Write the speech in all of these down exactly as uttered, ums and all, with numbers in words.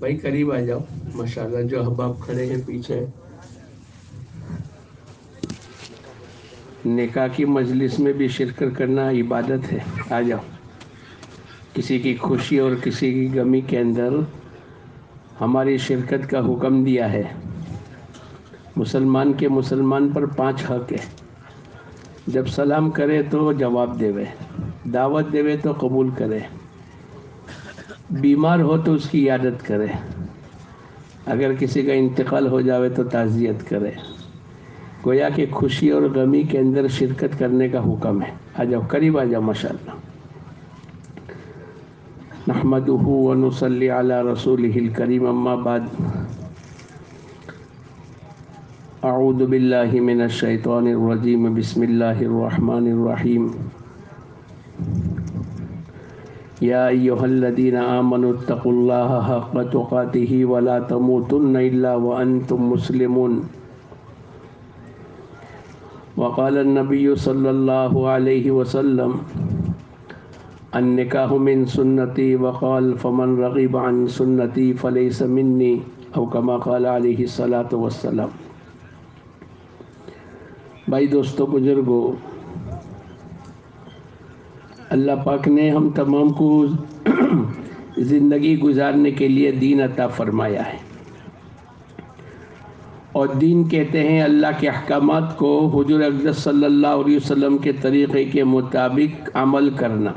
بھائی قریب آ جاؤ ماشاءاللہ، جو احباب کھڑے ہیں پیچھے. نکاح کی مجلس میں بھی شرکت کرنا عبادت ہے. آ جاؤ. کسی کی خوشی اور کسی کی غمی کے اندر ہماری شرکت کا حکم دیا ہے. مسلمان کے مسلمان پر پانچ حق ہے. جب سلام کرے تو جواب دے، دعوت دے تو قبول کرے، بیمار ہو تو اس کی عیادت کرے، اگر کسی کا انتقال ہو جاوے تو تعزیت کرے. گویا کہ خوشی اور غمی کے اندر شرکت کرنے کا حکم ہے. آ جاؤ قریب آ جاؤ ماشاءاللہ. نحمدہ ونصلی علی رسولہ الکریم. اما بعد، اعوذ باللہ من الشیطان الرجیم. بسم اللہ الرحمن الرحیم. یا ایہا الذین آمنوا اتقوا اللہ حق تقاتہ ولا تموتن الا وانتم مسلمون. وقال النبی صلی اللہ علیہ وسلم النکاح من سنتی وقال فمن رغب عن سنتی فلیس منی، او کما قال علیہ الصلاۃ والسلام. بھائی دوستو بزرگو، اللہ پاک نے ہم تمام کو زندگی گزارنے کے لیے دین عطا فرمایا ہے، اور دین کہتے ہیں اللہ کے احکامات کو حضور اقدس صلی اللہ علیہ وسلم کے طریقے کے مطابق عمل کرنا.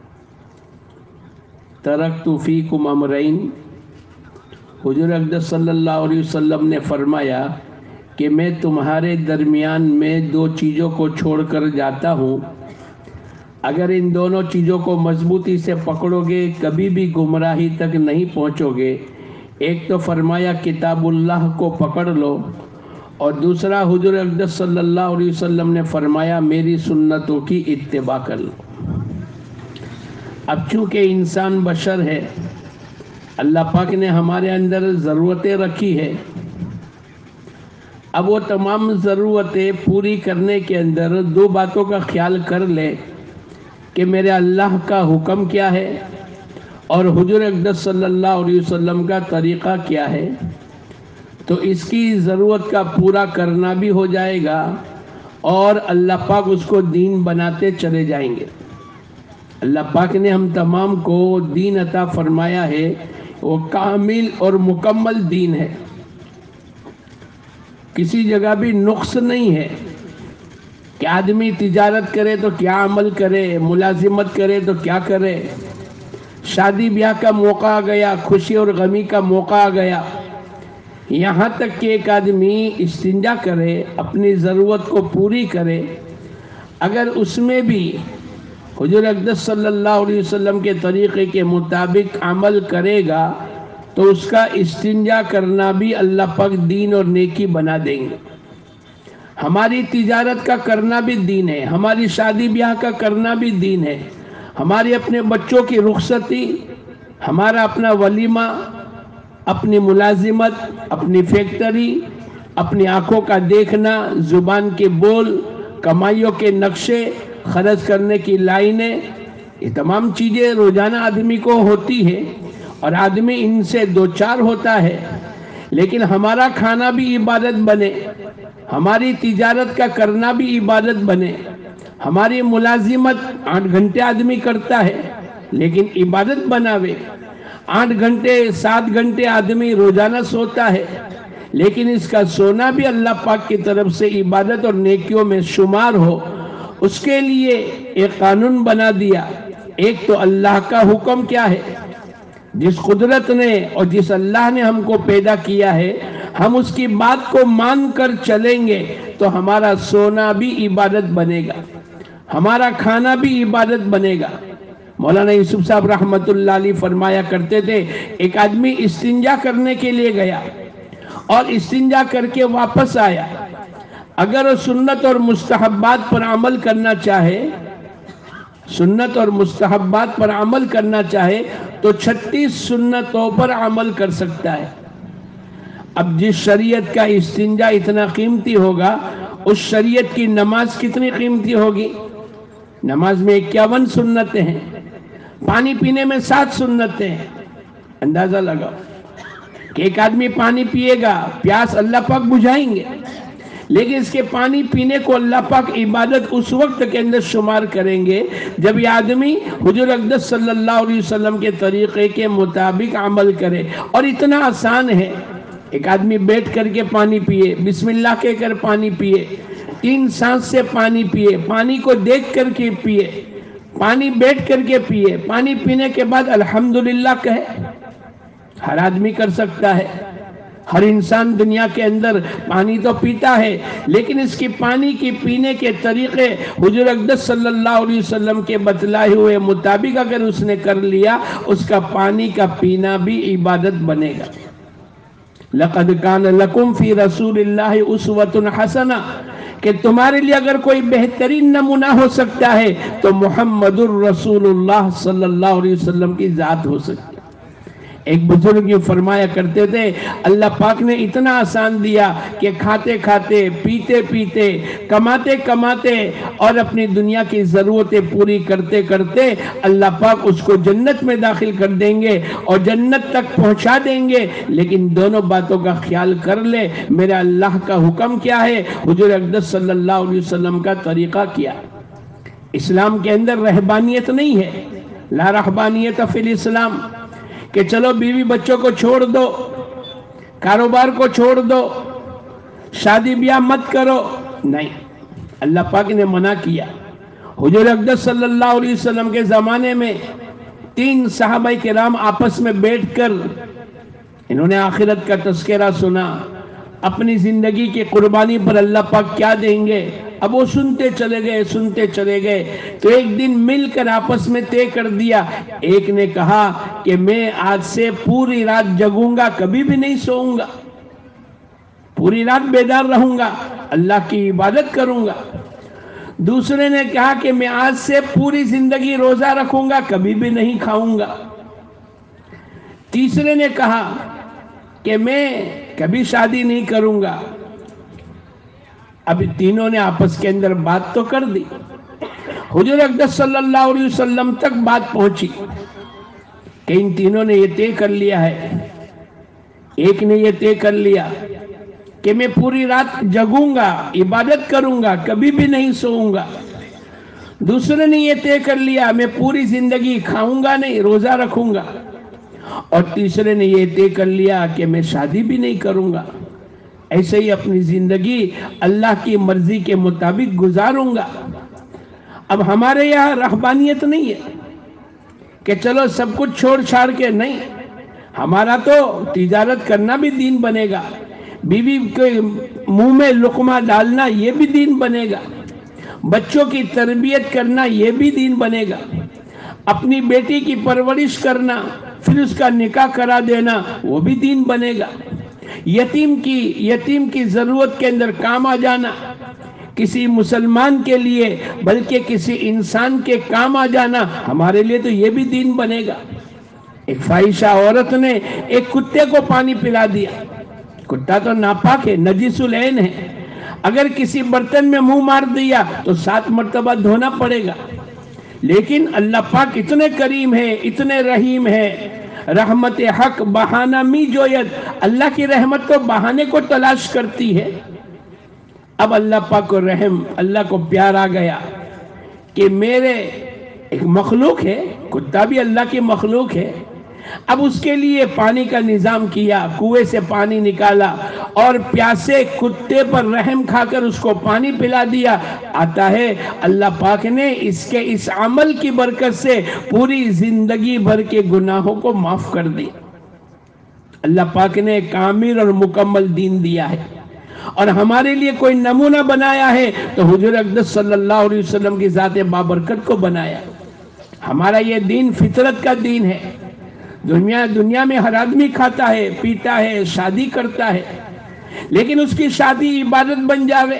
ترکت فیکم امرین، حضور اقدس صلی اللہ علیہ وسلم نے فرمایا کہ میں تمہارے درمیان میں دو چیزوں کو چھوڑ کر جاتا ہوں، اگر ان دونوں چیزوں کو مضبوطی سے پکڑو گے کبھی بھی گمراہی تک نہیں پہنچو گے. ایک تو فرمایا کتاب اللہ کو پکڑ لو، اور دوسرا حضور اقدس صلی اللہ علیہ وسلم نے فرمایا میری سنتوں کی اتباع کر لو. اب چونکہ انسان بشر ہے، اللہ پاک نے ہمارے اندر ضرورتیں رکھی ہے. اب وہ تمام ضرورتیں پوری کرنے کے اندر دو باتوں کا خیال کر لے کہ میرے اللہ کا حکم کیا ہے اور حضور اقدس صلی اللہ علیہ وسلم کا طریقہ کیا ہے، تو اس کی ضرورت کا پورا کرنا بھی ہو جائے گا اور اللہ پاک اس کو دین بناتے چلے جائیں گے. اللہ پاک نے ہم تمام کو دین عطا فرمایا ہے، وہ کامل اور مکمل دین ہے. کسی جگہ بھی نقص نہیں ہے کہ آدمی تجارت کرے تو کیا عمل کرے، ملازمت کرے تو کیا کرے، شادی بیاہ کا موقع آ گیا، خوشی اور غمی کا موقع آ گیا، یہاں تک کہ ایک آدمی استنجا کرے، اپنی ضرورت کو پوری کرے، اگر اس میں بھی حضور اقدس صلی اللہ علیہ وسلم کے طریقے کے مطابق عمل کرے گا تو اس کا استنجا کرنا بھی اللہ پاک دین اور نیکی بنا دیں گے. ہماری تجارت کا کرنا بھی دین ہے، ہماری شادی بیاہ کا کرنا بھی دین ہے، ہماری اپنے بچوں کی رخصتی، ہمارا اپنا ولیمہ، اپنی ملازمت، اپنی فیکٹری، اپنی آنکھوں کا دیکھنا، زبان کے بول، کمائیوں کے نقشے، خرچ کرنے کی لائنیں، یہ تمام چیزیں روزانہ آدمی کو ہوتی ہے اور آدمی ان سے دو چار ہوتا ہے. لیکن ہمارا کھانا بھی عبادت بنے، ہماری تجارت کا کرنا بھی عبادت بنے، ہماری ملازمت آٹھ گھنٹے آدمی کرتا ہے لیکن عبادت بناوے. آٹھ گھنٹے سات گھنٹے آدمی روزانہ سوتا ہے لیکن اس کا سونا بھی اللہ پاک کی طرف سے عبادت اور نیکیوں میں شمار ہو، اس کے لیے ایک قانون بنا دیا. ایک تو اللہ کا حکم کیا ہے، جس قدرت نے اور جس اللہ نے ہم کو پیدا کیا ہے ہم اس کی بات کو مان کر چلیں گے تو ہمارا سونا بھی عبادت بنے گا، ہمارا کھانا بھی عبادت بنے گا. مولانا یوسف صاحب رحمت اللہ علیہ فرمایا کرتے تھے، ایک آدمی استنجا کرنے کے لیے گیا اور استنجا کر کے واپس آیا، اگر وہ سنت اور مستحبات پر عمل کرنا چاہے سنت اور مستحبات پر عمل کرنا چاہے تو چھتیس سنتوں پر عمل کر سکتا ہے. اب جس شریعت کا استنجا اتنا قیمتی ہوگا اس شریعت کی نماز کتنی قیمتی ہوگی. نماز میں اکیاون سنتیں ہیں، پانی پینے میں سات سنتیں ہیں، اندازہ لگاؤ. کہ ایک آدمی پانی پیے گا، پیاس اللہ پاک بجھائیں گے، لیکن اس کے پانی پینے کو اللہ پاک عبادت اس وقت کے اندر شمار کریں گے جب یہ آدمی حضور اقدس صلی اللہ علیہ وسلم کے طریقے کے مطابق عمل کرے۔ اور اتنا آسان ہے، ایک آدمی بیٹھ کر کے پانی پیے، بسم اللہ کہہ کر پانی پیے، تین سانس سے پانی پیے، پانی کو دیکھ کر کے پیے، پانی بیٹھ کر کے پیے، پانی پینے کے بعد الحمدللہ کہے۔ ہر آدمی کر سکتا ہے، ہر انسان دنیا کے اندر پانی تو پیتا ہے، لیکن اس کی پانی کی پینے کے طریقے حضور اقدس صلی اللہ علیہ وسلم کے بتلائے ہوئے مطابق اگر اس نے کر لیا، اس کا پانی کا پینا بھی عبادت بنے گا۔ لَقَدْ كَانَ لَكُمْ فِي رَسُولِ اللَّهِ أُسْوَةٌ حَسَنَةٌ کہ تمہارے لیے اگر کوئی بہترین نمونہ ہو سکتا ہے تو محمد الرسول اللہ صلی اللہ علیہ وسلم کی ذات ہو سکتی ہے۔ ایک بزرگ یہ فرمایا کرتے تھے، اللہ پاک نے اتنا آسان دیا کہ کھاتے کھاتے، پیتے پیتے، کماتے کماتے اور اپنی دنیا کی ضرورتیں پوری کرتے کرتے اللہ پاک اس کو جنت میں داخل کر دیں گے اور جنت تک پہنچا دیں گے، لیکن دونوں باتوں کا خیال کر لے، میرا اللہ کا حکم کیا ہے، حضور اقدس صلی اللہ علیہ وسلم کا طریقہ کیا۔ اسلام کے اندر رہبانیت نہیں ہے، لا رہبانیت فی الاسلام، کہ چلو بیوی بچوں کو چھوڑ دو، کاروبار کو چھوڑ دو، شادی بیاہ مت کرو، نہیں، اللہ پاک نے منع کیا۔ حضور اقدس صلی اللہ علیہ وسلم کے زمانے میں تین صحابہ کرام آپس میں بیٹھ کر انہوں نے آخرت کا تذکرہ سنا، اپنی زندگی کی قربانی پر اللہ پاک کیا دیں گے، اب وہ سنتے چلے گئے سنتے چلے گئے تو ایک دن مل کر آپس میں طے کر دیا۔ ایک نے کہا کہ میں آج سے پوری رات جگوں گا، کبھی بھی نہیں سوؤں گا، پوری رات بیدار رہوں گا، اللہ کی عبادت کروں گا۔ دوسرے نے کہا کہ میں آج سے پوری زندگی روزہ رکھوں گا، کبھی بھی نہیں کھاؤں گا۔ تیسرے نے کہا کہ میں کبھی شادی نہیں کروں گا۔ اب تینوں نے آپس کے اندر بات تو کر دی، حضور اقدس صلی اللہ علیہ وسلم تک بات پہنچی کہ ان تینوں نے یہ طے کر لیا ہے۔ ایک نے یہ طے کر لیا کہ میں پوری رات جگوں گا، عبادت کروں گا، کبھی بھی نہیں سوؤں گا۔ دوسرے نے یہ طے کر لیا میں پوری زندگی کھاؤں گا نہیں، روزہ رکھوں گا۔ اور تیسرے نے یہ طے کر لیا کہ میں شادی بھی نہیں کروں گا، ایسے ہی اپنی زندگی اللہ کی مرضی کے مطابق گزاروں گا۔ اب ہمارے یہاں رہبانیت نہیں ہے کہ چلو سب کچھ چھوڑ چھاڑ کے، نہیں، ہمارا تو تجارت کرنا بھی دین بنے گا، بیوی کے منہ میں لقمہ ڈالنا یہ بھی دین بنے گا، بچوں کی تربیت کرنا یہ بھی دین بنے گا، اپنی بیٹی کی پرورش کرنا پھر اس کا نکاح کرا دینا وہ بھی دین بنے گا، یتیم کی یتیم کی ضرورت کے اندر کام آ جانا کسی مسلمان کے لیے بلکہ کسی انسان کے کام آ جانا ہمارے لیے تو یہ بھی دین بنے گا۔ ایک فاحشہ عورت نے ایک کتے کو پانی پلا دیا، کتا تو ناپاک ہے، نجس العین ہے، اگر کسی برتن میں منہ مار دیا تو سات مرتبہ دھونا پڑے گا، لیکن اللہ پاک اتنے کریم ہے، اتنے رحیم ہے، رحمت حق بہانہ می جوید، اللہ کی رحمت تو بہانے کو تلاش کرتی ہے۔ اب اللہ پاک کو رحم، اللہ کو پیار آ گیا کہ میرے ایک مخلوق ہے، کتا بھی اللہ کی مخلوق ہے، اب اس کے لیے پانی کا نظام کیا، کنویں سے پانی نکالا اور پیاسے کتے پر رحم کھا کر اس کو پانی پلا دیا۔ آتا ہے اللہ پاک نے اس کے اس عمل کی برکت سے پوری زندگی بھر کے گناہوں کو معاف کر دیا۔ اللہ پاک نے کامل اور مکمل دین دیا ہے، اور ہمارے لیے کوئی نمونہ بنایا ہے تو حضور اقدس صلی اللہ علیہ وسلم کی ذات بابرکت کو بنایا۔ ہمارا یہ دین فطرت کا دین ہے۔ دنیا دنیا میں ہر آدمی کھاتا ہے، پیتا ہے، شادی کرتا ہے، لیکن اس کی شادی عبادت بن جاوے۔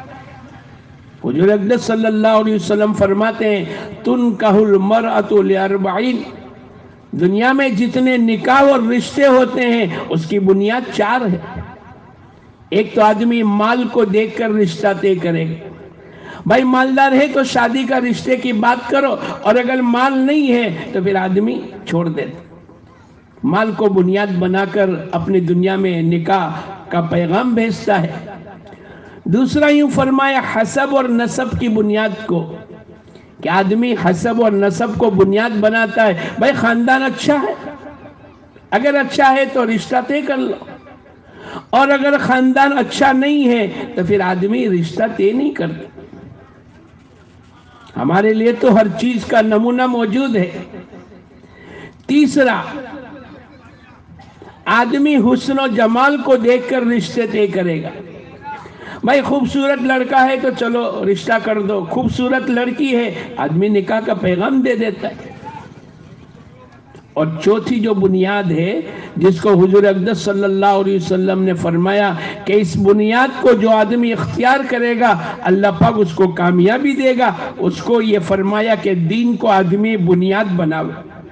حضور اقدس صلی اللہ علیہ وسلم فرماتے ہیں تنکح المرأۃ لاربعین، دنیا میں جتنے نکاح اور رشتے ہوتے ہیں اس کی بنیاد چار ہے۔ ایک تو آدمی مال کو دیکھ کر رشتہ طے کرے گا، بھائی مالدار ہے تو شادی کا رشتے کی بات کرو، اور اگر مال نہیں ہے تو پھر آدمی چھوڑ دیتا۔ مال کو بنیاد بنا کر اپنی دنیا میں نکاح کا پیغام بھیجتا ہے۔ دوسرا یوں فرمایا حسب اور نسب کی بنیاد کو، کہ آدمی حسب اور نسب کو بنیاد بناتا ہے۔ بھائی خاندان اچھا ہے، اگر اچھا ہے تو رشتہ طے کر لو، اور اگر خاندان اچھا نہیں ہے تو پھر آدمی رشتہ طے نہیں کرتا۔ ہمارے لیے تو ہر چیز کا نمونہ موجود ہے۔ تیسرا، آدمی حسن و جمال کو دیکھ کر رشتے طے کرے گا۔ بھائی خوبصورت لڑکا ہے تو چلو رشتہ کر دو، خوبصورت لڑکی ہے آدمی نکاح کا پیغام دے دیتا ہے۔ اور چوتھی جو بنیاد ہے جس کو حضور اقدس صلی اللہ علیہ وسلم نے فرمایا کہ اس بنیاد کو جو آدمی اختیار کرے گا اللہ پاک اس کو کامیابی دے گا، اس کو یہ فرمایا کہ دین کو آدمی بنیاد بناؤ۔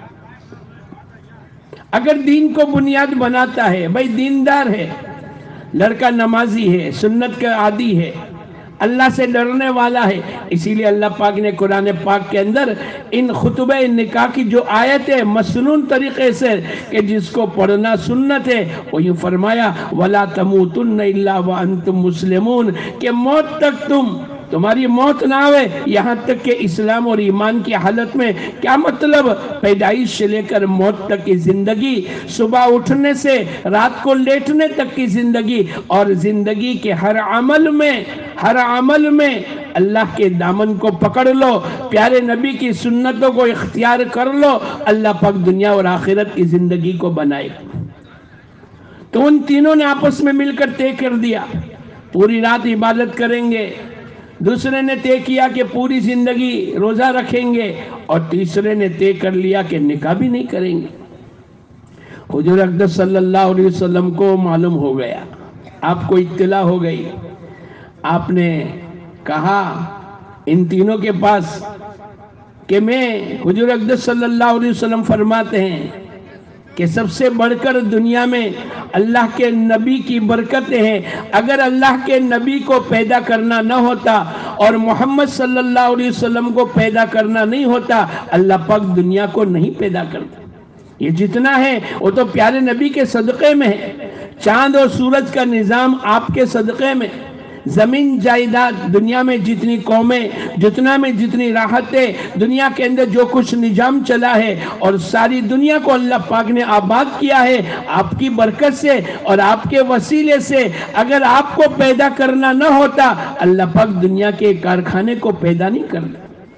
اگر دین کو بنیاد بناتا ہے، بھائی دیندار ہے، لڑکا نمازی ہے، سنت کا عادی ہے، اللہ سے ڈرنے والا ہے، اسی لیے اللہ پاک نے قرآن پاک کے اندر ان خطبہ نکاح کی جو آیت ہے مسنون طریقے سے کہ جس کو پڑھنا سنت ہے، وہ یوں فرمایا وَلَا تَمُوتُنَّ إِلَّا وَأَنْتُمْ مُسْلِمُونَ، کہ موت تک تم تمہاری موت نہ ہوئے یہاں تک کہ اسلام اور ایمان کی حالت میں۔ کیا مطلب؟ پیدائش سے لے کر موت تک کی زندگی، صبح اٹھنے سے رات کو لیٹنے تک کی زندگی، اور زندگی کے ہر عمل میں ہر عمل میں اللہ کے دامن کو پکڑ لو، پیارے نبی کی سنتوں کو اختیار کر لو، اللہ پاک دنیا اور آخرت کی زندگی کو بنائے گا۔ تو ان تینوں نے آپس میں مل کر طے کر دیا پوری رات عبادت کریں گے، دوسرے نے طے کیا کہ پوری زندگی روزہ رکھیں گے، اور تیسرے نے طے کر لیا کہ نکاح بھی نہیں کریں گے۔ حضور اقدس صلی اللہ علیہ وسلم کو معلوم ہو گیا، آپ کو اطلاع ہو گئی، آپ نے کہا ان تینوں کے پاس کہ میں حضور اقدس صلی اللہ علیہ وسلم فرماتے ہیں کہ سب سے بڑھ کر دنیا میں اللہ کے نبی کی برکتیں ہیں۔ اگر اللہ کے نبی کو پیدا کرنا نہ ہوتا اور محمد صلی اللہ علیہ وسلم کو پیدا کرنا نہیں ہوتا، اللہ پاک دنیا کو نہیں پیدا کرتا۔ یہ جتنا ہے وہ تو پیارے نبی کے صدقے میں ہے۔ چاند اور سورج کا نظام آپ کے صدقے میں، زمین جائیداد دنیا میں جتنی قومیں، جتنا میں جتنی راحتیں، دنیا کے اندر جو کچھ نظام چلا ہے اور ساری دنیا کو اللہ پاک نے آباد کیا ہے آپ کی برکت سے اور آپ کے وسیلے سے۔ اگر آپ کو پیدا کرنا نہ ہوتا اللہ پاک دنیا کے کارخانے کو پیدا نہیں کرتا۔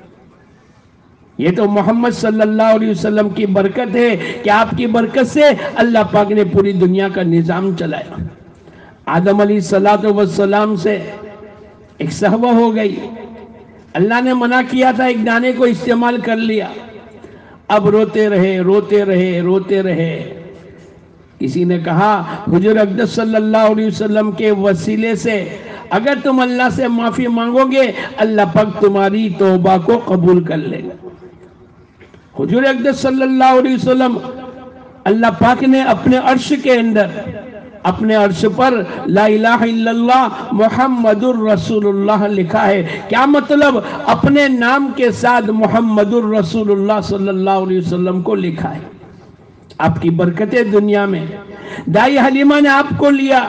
یہ تو محمد صلی اللہ علیہ وسلم کی برکت ہے کہ آپ کی برکت سے اللہ پاک نے پوری دنیا کا نظام چلایا۔ آدم علیہ السلام سے ایک صحبہ ہو گئی، اللہ نے منع کیا تھا ایک دانے کو استعمال کر لیا، اب روتے رہے روتے رہے روتے رہے۔ کسی نے کہا حضور اقدس صلی اللہ علیہ وسلم کے وسیلے سے اگر تم اللہ سے معافی مانگو گے اللہ پاک تمہاری توبہ کو قبول کر لے گا۔ حضور اقدس صلی اللہ علیہ وسلم اللہ پاک نے اپنے عرش کے اندر اپنے عرش پر لا الہ الا اللہ محمد الرسول اللہ لکھا ہے۔ کیا مطلب؟ اپنے نام کے ساتھ محمد الرسول اللہ صلی اللہ علیہ وسلم کو لکھا ہے۔ آپ کی برکتیں دنیا میں، دائی حلیمہ نے آپ کو لیا،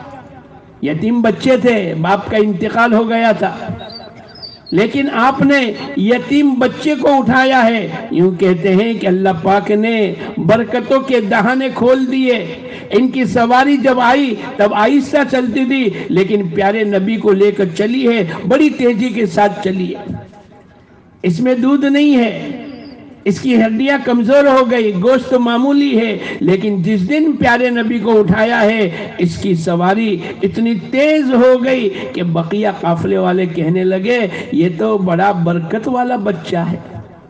یتیم بچے تھے، باپ کا انتقال ہو گیا تھا، لیکن آپ نے یتیم بچے کو اٹھایا ہے۔ یوں کہتے ہیں کہ اللہ پاک نے برکتوں کے دہانے کھول دیے۔ ان کی سواری جب آئی تب آہستہ چلتی تھی، لیکن پیارے نبی کو لے کر چلی ہے، بڑی تیزی کے ساتھ چلی ہے۔ اس میں دودھ نہیں ہے، اس کی ہڈیاں کمزور ہو گئی، گوشت معمولی ہے، لیکن جس دن پیارے نبی کو اٹھایا ہے اس کی سواری اتنی تیز ہو گئی کہ بقیہ قافلے والے کہنے لگے یہ تو بڑا برکت والا بچہ ہے۔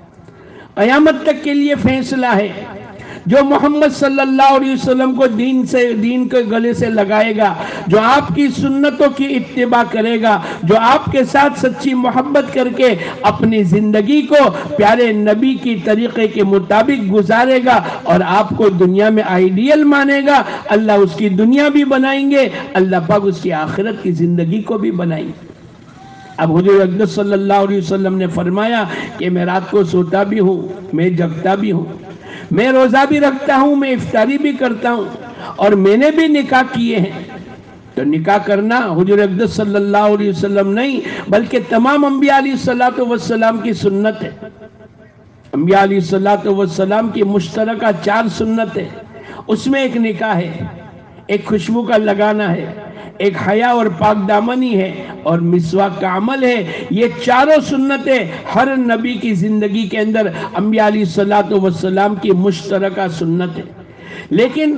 قیامت تک کے لیے فیصلہ ہے، جو محمد صلی اللہ علیہ وسلم کو دین سے دین کے گلے سے لگائے گا، جو آپ کی سنتوں کی اتباع کرے گا، جو آپ کے ساتھ سچی محبت کر کے اپنی زندگی کو پیارے نبی کی طریقے کے مطابق گزارے گا اور آپ کو دنیا میں آئیڈیل مانے گا، اللہ اس کی دنیا بھی بنائیں گے، اللہ پاک اس کی آخرت کی زندگی کو بھی بنائیں گے۔ اب حضور اقدس صلی اللہ علیہ وسلم نے فرمایا کہ میں رات کو سوتا بھی ہوں، میں جگتا بھی ہوں، میں روزہ بھی رکھتا ہوں، میں افطاری بھی کرتا ہوں، اور میں نے بھی نکاح کیے ہیں۔ تو نکاح کرنا حضور اقدس صلی اللہ علیہ وسلم نہیں بلکہ تمام انبیاء علیہ السلام کی سنت ہے۔ انبیاء علیہ السلام کی مشترکہ چار سنت ہے، اس میں ایک نکاح ہے، ایک خوشبو کا لگانا ہے، ایک حیا اور پاک دامنی ہے، اور مسواک کا عمل ہے۔ یہ چاروں سنتیں ہر نبی کی زندگی کے اندر انبیاء علیہ السلام کی مشترکہ سنت ہے۔ لیکن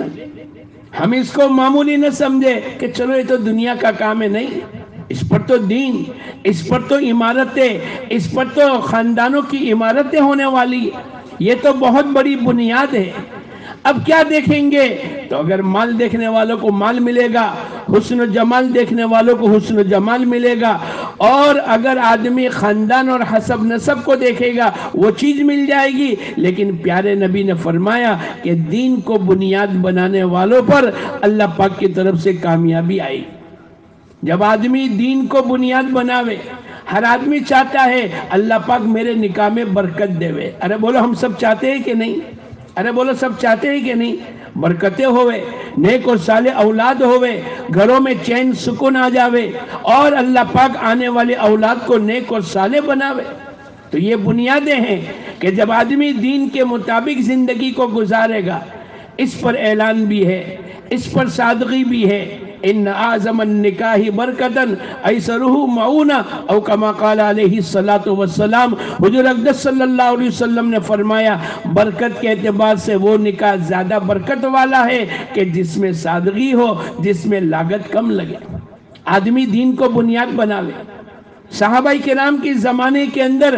ہم اس کو معمولی نہ سمجھے کہ چلو یہ تو دنیا کا کام ہے، نہیں، اس پر تو دین، اس پر تو عمارتیں، اس پر تو خاندانوں کی عمارتیں ہونے والی، یہ تو بہت بڑی بنیاد ہے۔ اب کیا دیکھیں گے؟ تو اگر مال دیکھنے والوں کو مال ملے گا، حسن و جمال دیکھنے والوں کو حسن و جمال ملے گا، اور اگر آدمی خاندان اور حسب نسب کو دیکھے گا وہ چیز مل جائے گی۔ لیکن پیارے نبی نے فرمایا کہ دین کو بنیاد بنانے والوں پر اللہ پاک کی طرف سے کامیابی آئے گی۔ جب آدمی دین کو بنیاد بناوے، ہر آدمی چاہتا ہے اللہ پاک میرے نکاح میں برکت دے وے۔ ارے بولو ہم سب چاہتے ہیں کہ نہیں؟ ارے بولو سب چاہتے ہیں کہ نہیں؟ برکتیں ہوئے، نیک اور صالح اولاد ہوئے، گھروں میں چین سکون آ جاوے، اور اللہ پاک آنے والے اولاد کو نیک اور صالح بناوے۔ تو یہ بنیادیں ہیں کہ جب آدمی دین کے مطابق زندگی کو گزارے گا، اس پر اعلان بھی ہے، اس پر صادقی بھی ہے۔ ان اعظم النکاح برکتن ایسرہ معونہ، او کما قال علیہ السلام، حضور اقدس صلی اللہ علیہ وسلم نے فرمایا برکت کے اعتبار سے وہ نکاح زیادہ برکت والا ہے کہ جس میں سادگی ہو، جس میں لاگت کم لگے، آدمی دین کو بنیاد بناوے۔ صحابہ کرام کی زمانے کے اندر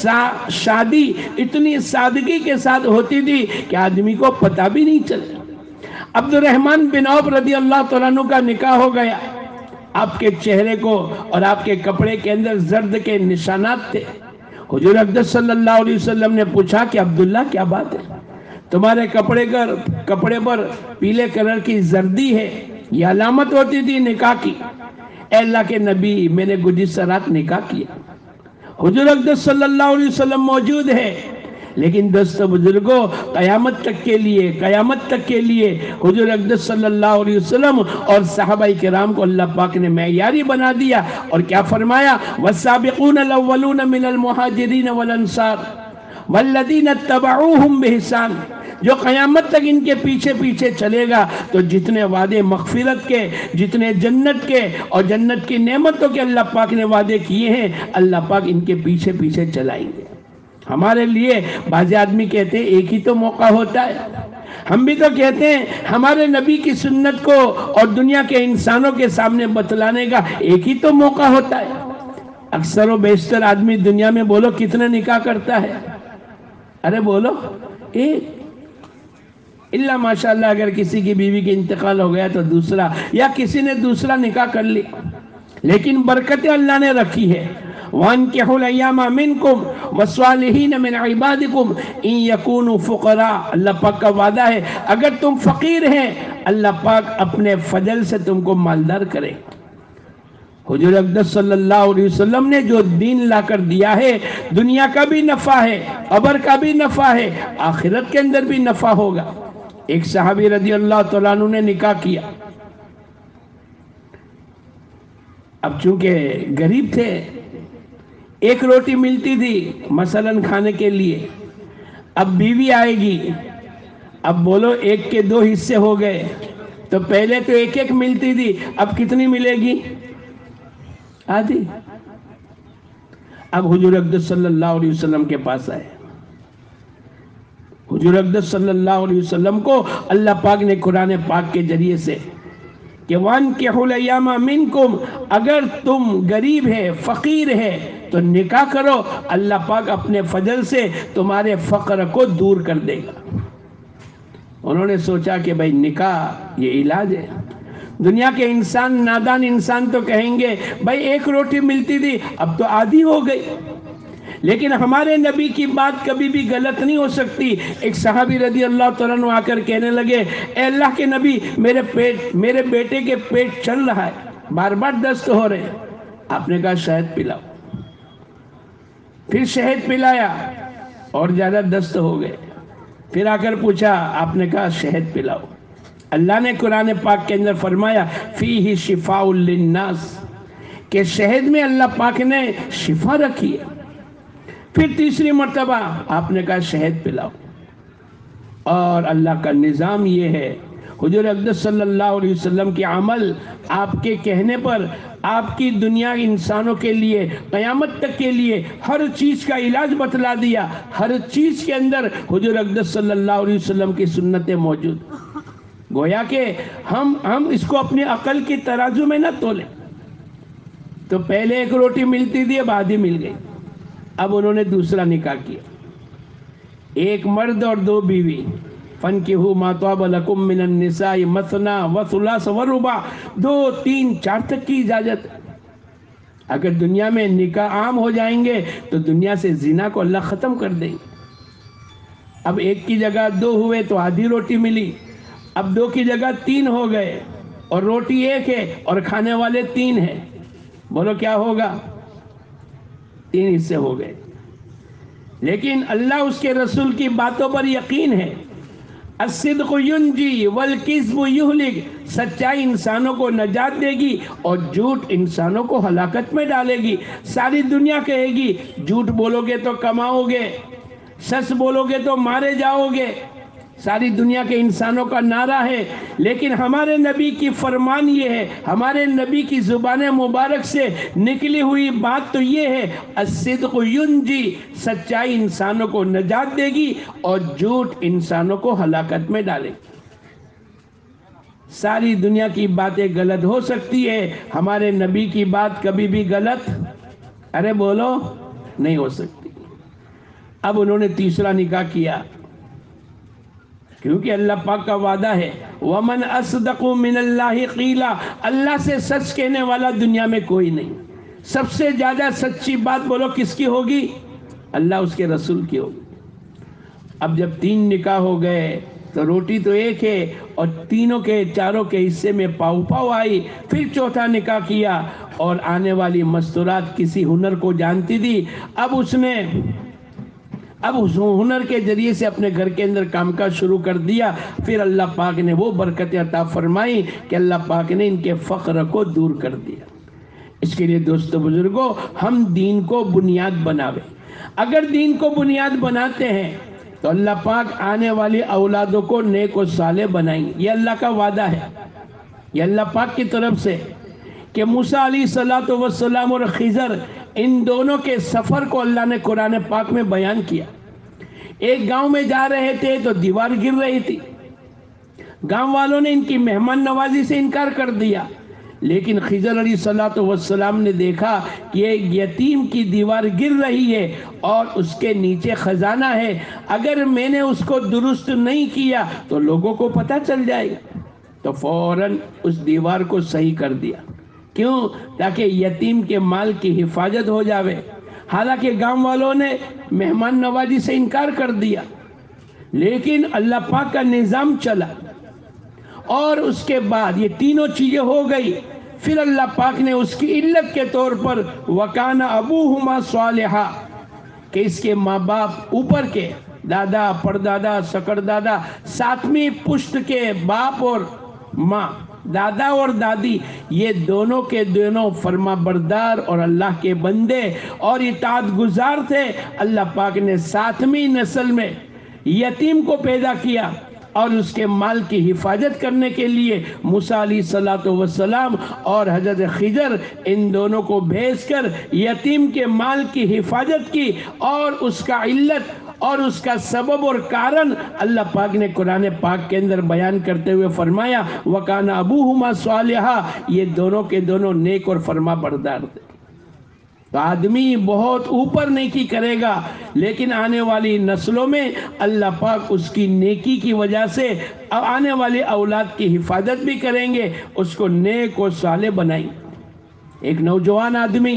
شادی اتنی سادگی کے ساتھ ہوتی تھی کہ آدمی کو پتہ بھی نہیں چلتا۔ عبد الرحمن بن عوف رضی اللہ تعالیٰ عنہ کا نکاح ہو گیا، آپ کے چہرے کو اور آپ کے کپڑے کے اندر زرد کے نشانات تھے۔ حضور اقدس صلی اللہ علیہ وسلم نے پوچھا کہ عبداللہ کیا بات ہے، تمہارے کپڑے پر کپڑے پر پیلے کلر کی زردی ہے، یہ علامت ہوتی تھی نکاح کی۔ اے اللہ کے نبی، میں نے گزشتہ رات نکاح کیا۔ حضور اقدس صلی اللہ علیہ وسلم موجود ہے، لیکن دوستو بزرگوں، قیامت تک کے لیے قیامت تک کے لیے حضور اقدس صلی اللہ علیہ وسلم اور صحابہ کرام کو اللہ پاک نے معیاری بنا دیا، اور کیا فرمایا؟ والسابقون الاولون من المہاجرین والانصار والذین اتبعوہم بإحسان۔ جو قیامت تک ان کے پیچھے پیچھے چلے گا تو جتنے وعدے مغفرت کے، جتنے جنت کے اور جنت کی نعمتوں کے اللہ پاک نے وعدے کیے ہیں، اللہ پاک ان کے پیچھے پیچھے چلائیں گے۔ ہمارے لیے بعض آدمی کہتے ہیں ایک ہی تو موقع ہوتا ہے، ہم بھی تو کہتے ہیں ہمارے نبی کی سنت کو اور دنیا کے انسانوں کے سامنے بتلانے کا ایک ہی تو موقع ہوتا ہے۔ اکثر و بیشتر آدمی دنیا میں بولو کتنے نکاح کرتا ہے؟ ارے بولو ایک، اللہ ماشاءاللہ اگر کسی کی بیوی کی انتقال ہو گیا تو دوسرا، یا کسی نے دوسرا نکاح کر لی، لیکن برکتیں اللہ نے رکھی ہے۔ وَانْكِحُوا الْأَيَّامَ مِنْكُمْ وَالصَّالِحِينَ مِنْ عِبَادِكُمْ إِنْ يَكُونُوا فُقَرَاءَ۔ اللہ پاک کا وعدہ ہے اگر تم فقیر ہیں، اللہ پاک اپنے فضل سے تم کو مالدار کرے۔ حضور اقدس صلی اللہ علیہ وسلم نے جو دین لا کر دیا ہے، دنیا کا بھی نفع ہے، قبر کا بھی نفع ہے، آخرت کے اندر بھی نفع ہوگا۔ ایک صحابی رضی اللہ تعالیٰ عنہ نے نکاح کیا، اب چونکہ غریب تھے، ایک روٹی ملتی تھی مثلاً کھانے کے لیے، اب بیوی آئے گی، اب بولو ایک کے دو حصے ہو گئے، تو پہلے تو ایک ایک ملتی تھی، اب کتنی ملے گی؟ آدھی۔ اب حضور اقدس صلی اللہ علیہ وسلم کے پاس آئے، حضور اقدس صلی اللہ علیہ وسلم کو اللہ پاک نے قرآن پاک کے ذریعے سے کہ وَانْكِحُوا الْأَيَّامَ مِنْكُمْ، اگر تم غریب ہے، فقیر ہے تو نکاح کرو، اللہ پاک اپنے فضل سے تمہارے فقر کو دور کر دے گا۔ انہوں نے سوچا کہ بھائی نکاح یہ علاج ہے۔ دنیا کے انسان، نادان انسان تو کہیں گے بھائی ایک روٹی ملتی تھی اب تو آدھی ہو گئی، لیکن ہمارے نبی کی بات کبھی بھی غلط نہیں ہو سکتی۔ ایک صحابی رضی اللہ تعالیٰ عنہ آ کر کہنے لگے، اے اللہ کے نبی، میرے پیٹ میرے بیٹے کے پیٹ چل رہا ہے، بار بار دست ہو رہے ہیں۔ آپ نے کہا شہد پلاؤ، پھر شہد پلایا اور زیادہ دست ہو گئے۔ پھر آ کر پوچھا، آپ نے کہا شہد پلاؤ۔ اللہ نے قرآن پاک کے اندر فرمایا فیہ شفاء للناس، کہ شہد میں اللہ پاک نے شفا رکھی ہے۔ پھر تیسری مرتبہ آپ نے کہا شہد پلاؤ، اور اللہ کا نظام یہ ہے، حضور اقدس صلی اللہ علیہ وسلم کے عمل آپ کے کہنے پر آپ کی دنیا انسانوں کے لیے قیامت تک کے لیے ہر چیز کا علاج بتلا دیا۔ ہر چیز کے اندر حضور اقدس صلی اللہ علیہ وسلم کی سنتیں موجود، گویا کہ ہم ہم اس کو اپنی عقل کی ترازو میں نہ تولیں۔ تو پہلے ایک روٹی ملتی تھی، اب آدھی مل گئی۔ اب انہوں نے دوسرا نکاح کیا، ایک مرد اور دو بیوی، فَانْكِحُوا مَا طَابَ لَكُم مِّنَ النِّسَاءِ مَثْنَىٰ وَثُلَاثَ وَرُبَاع، دو تین چار تک کی اجازت۔ اگر دنیا میں نکاح عام ہو جائیں گے تو دنیا سے زنا کو اللہ ختم کر دیں گے۔ اب ایک کی جگہ دو ہوئے تو آدھی روٹی ملی، اب دو کی جگہ تین ہو گئے، اور روٹی ایک ہے اور کھانے والے تین ہیں، بولو کیا ہوگا؟ تین حصے ہو گئے۔ لیکن اللہ اس کے رسول کی باتوں پر یقین ہے۔ الصدق ینجی والکذب یہلک، سچائی انسانوں کو نجات دے گی اور جھوٹ انسانوں کو ہلاکت میں ڈالے گی۔ ساری دنیا کہے گی جھوٹ بولو گے تو کماؤ گے، سچ بولو گے تو مارے جاؤ گے، ساری دنیا کے انسانوں کا نعرہ ہے۔ لیکن ہمارے نبی کی فرمان یہ ہے، ہمارے نبی کی زبان مبارک سے نکلی ہوئی بات تو یہ ہے، الصدق ینجی، سچائی انسانوں کو نجات دے گی اور جھوٹ انسانوں کو ہلاکت میں ڈالے گی۔ ساری دنیا کی باتیں غلط ہو سکتی ہے، ہمارے نبی کی بات کبھی بھی غلط ارے بولو نہیں ہو سکتی۔ اب انہوں نے تیسرا نکاح کیا، کیونکہ اللہ پاک کا وعدہ ہے وَمَنْ أَصْدَقُ مِنَ اللَّهِ قِيلًا، اللہ سے سچ کہنے والا دنیا میں کوئی نہیں۔ سب سے زیادہ سچی بات بولو کس کی ہوگی؟ اللہ اس کے رسول کی ہوگی۔ اب جب تین نکاح ہو گئے تو روٹی تو ایک ہے، اور تینوں کے چاروں کے حصے میں پاؤ پاؤ آئی۔ پھر چوتھا نکاح کیا، اور آنے والی مستورات کسی ہنر کو جانتی تھی، اب اس نے اب اس ہنر کے ذریعے سے اپنے گھر کے اندر کام کاج شروع کر دیا۔ پھر اللہ پاک نے وہ برکت عطا فرمائی کہ اللہ پاک نے ان کے فقر کو دور کر دیا۔ اس کے لیے دوستو بزرگوں، ہم دین کو بنیاد بناوے۔ اگر دین کو بنیاد بناتے ہیں تو اللہ پاک آنے والی اولادوں کو نیک و صالح بنائیں گے۔ یہ اللہ کا وعدہ ہے، یہ اللہ پاک کی طرف سے، کہ موسیٰ علیہ الصلوۃ والسلام اور خضر، ان دونوں کے سفر کو اللہ نے قرآن پاک میں بیان کیا۔ ایک گاؤں میں جا رہے تھے تو دیوار گر رہی تھی، گاؤں والوں نے ان کی مہمان نوازی سے انکار کر دیا، لیکن خضر علیہ الصلوۃ والسلام نے دیکھا کہ ایک یتیم کی دیوار گر رہی ہے اور اس کے نیچے خزانہ ہے، اگر میں نے اس کو درست نہیں کیا تو لوگوں کو پتہ چل جائے گا، تو فوراً اس دیوار کو صحیح کر دیا۔ کیوں؟ تاکہ یتیم کے مال کی حفاظت ہو جاوے۔ حالانکہ گاؤں والوں نے مہمان نوازی سے انکار کر دیا، لیکن اللہ پاک کا نظام چلا، اور اس کے بعد یہ تینوں چیزیں ہو گئی۔ پھر اللہ پاک نے اس کی علت کے طور پر وَكَانَ أَبُوهُمَا صَالِحًا، کہ اس کے ماں باپ اوپر کے دادا پردادا سکر دادا ساتویں پشت کے باپ اور ماں، دادا اور دادی، یہ دونوں کے دونوں فرما بردار اور اللہ کے بندے اور اطاعت گزار تھے۔ اللہ پاک نے ساتویں نسل میں یتیم کو پیدا کیا، اور اس کے مال کی حفاظت کرنے کے لیے موسیٰ علیہ الصلوۃ والسلام اور حضرت خضر ان دونوں کو بھیج کر یتیم کے مال کی حفاظت کی، اور اس کا علت اور اس کا سبب اور کارن اللہ پاک نے قرآن پاک کے اندر بیان کرتے ہوئے فرمایا وَكَانَ أَبُوهُمَا صَالِحًا، یہ دونوں کے دونوں نیک اور فرما بردار تھے۔ تو آدمی بہت اوپر نیکی کرے گا، لیکن آنے والی نسلوں میں اللہ پاک اس کی نیکی کی وجہ سے آنے والی اولاد کی حفاظت بھی کریں گے، اس کو نیک و صالح بنائیں گے۔ ایک نوجوان آدمی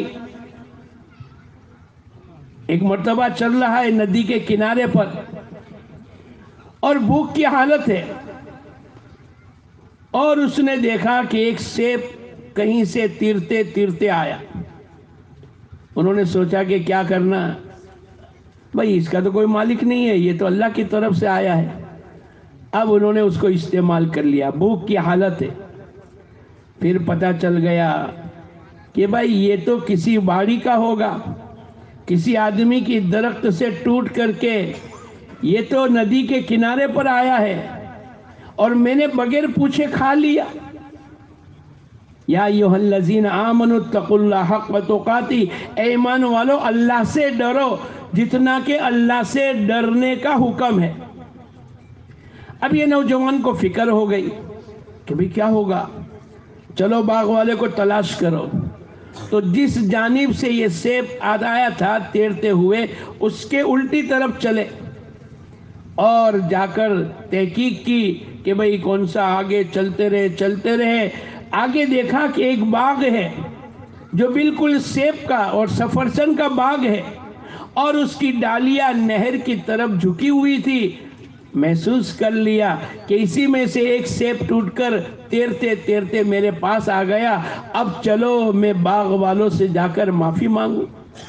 ایک مرتبہ چل رہا ہے ندی کے کنارے پر، اور بھوک کی حالت ہے، اور اس نے دیکھا کہ ایک سیب کہیں سے تیرتے تیرتے آیا۔ انہوں نے سوچا کہ کیا کرنا، بھائی اس کا تو کوئی مالک نہیں ہے، یہ تو اللہ کی طرف سے آیا ہے۔ اب انہوں نے اس کو استعمال کر لیا، بھوک کی حالت ہے۔ پھر پتہ چل گیا کہ بھائی یہ تو کسی باڑی کا ہوگا، کسی آدمی کی درخت سے ٹوٹ کر کے یہ تو ندی کے کنارے پر آیا ہے اور میں نے بغیر پوچھے کھا لیا۔ یا ایھا الذین آمنوا اتقوا اللہ حق تقاتی، اے ایمان والو اللہ سے ڈرو جتنا کہ اللہ سے ڈرنے کا حکم ہے۔ اب یہ نوجوان کو فکر ہو گئی کہ بھئی کیا ہوگا، چلو باغ والے کو تلاش کرو۔ تو جس جانب سے یہ سیب آیا تھا تیرتے ہوئے اس کے الٹی طرف چلے اور جا کر تحقیق کی کہ بھئی کون سا، آگے چلتے رہے چلتے رہے آگے دیکھا کہ ایک باغ ہے جو بالکل سیب کا اور سفرجن کا باغ ہے اور اس کی ڈالیاں نہر کی طرف جھکی ہوئی تھی۔ محسوس کر لیا کہ اسی میں سے ایک سیب ٹوٹ کر تیرتے تیرتے میرے پاس آ گیا، اب چلو میں باغ والوں سے جا کر معافی مانگوں۔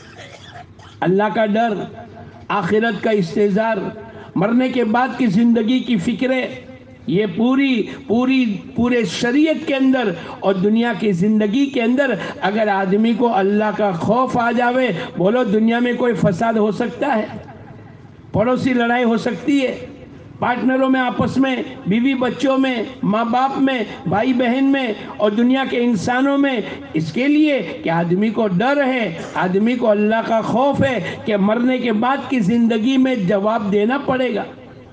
اللہ کا ڈر، آخرت کا استحضار، مرنے کے بعد کی زندگی کی فکریں، یہ پوری پوری پورے شریعت کے اندر اور دنیا کی زندگی کے اندر اگر آدمی کو اللہ کا خوف آ جاوے، بولو دنیا میں کوئی فساد ہو سکتا ہے؟ پڑوسی لڑائی ہو سکتی ہے؟ پارٹنروں میں، آپس میں، بیوی بچوں میں، ماں باپ میں، بھائی بہن میں اور دنیا کے انسانوں میں؟ اس کے لیے کہ آدمی کو ڈر ہے، آدمی کو اللہ کا خوف ہے کہ مرنے کے بعد کی زندگی میں جواب دینا پڑے گا۔